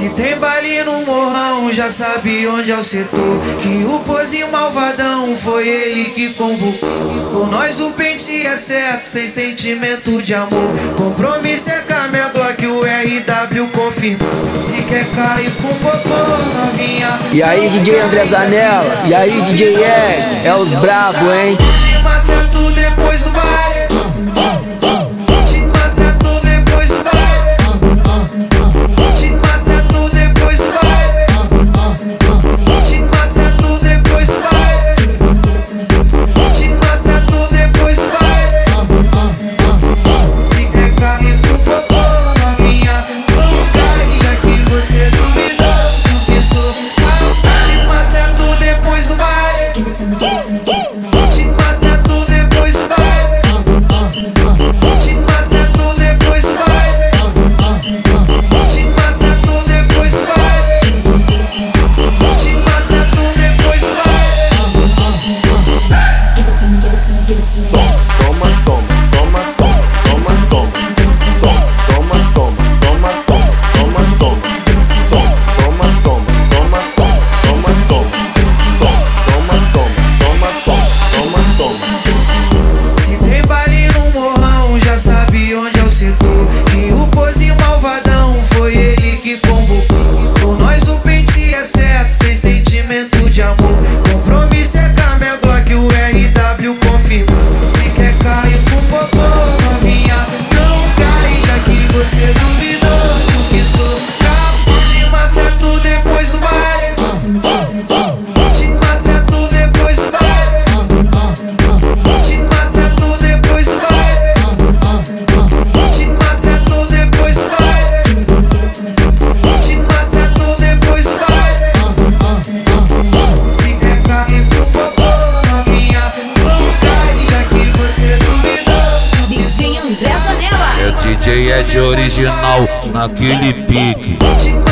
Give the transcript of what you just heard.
Se tem baile no morrão, já sabe onde é o setor. Que o pozinho malvadão foi ele que convocou. Com nós o pente é certo, sem sentimento de amor. Compromisso é com a minha Glock, o RW confirma. Se quer cair com popô, novinha. E aí DJ André Zanella, e aí DJ Ed, é os brabo, hein? Te maceto depois do baile. Te maceto depois do baile. Te maceto depois do baile. Te maceto depois do baile. Te maceto depois do baile. Se quer cair com popô, novinha, não cai, já que você duvidou do que sou. Te maceto depois do baile. Te maceto depois do baile. Te maceto depois do baile. Te maceto depois do baile. Te maceto depois do baile. Toma, toma, toma, toma, toma, toma, toma, toma, toma, toma, toma, toma, toma, toma, toma, toma. Se tem baile no morrão, já sabe onde é o setor. Que o pozinho malvadão foi ele que convocou. Com nós o pente é certo, sem sentimento de amor. Compromisso é com a minha Glock, o RW confirma. Se quer cair com popô, novinha, não cai, já que você duvidou do que sou. Te maceto depois do baile. Te maceto depois do baile. Te maceto depois do baile. Te maceto depois do baile. Te maceto depois do baile. Se quer cair com popô, novinha, não cai, já que você duvidou. DJ André Zanella. É DJ Ed original naquele pique. Te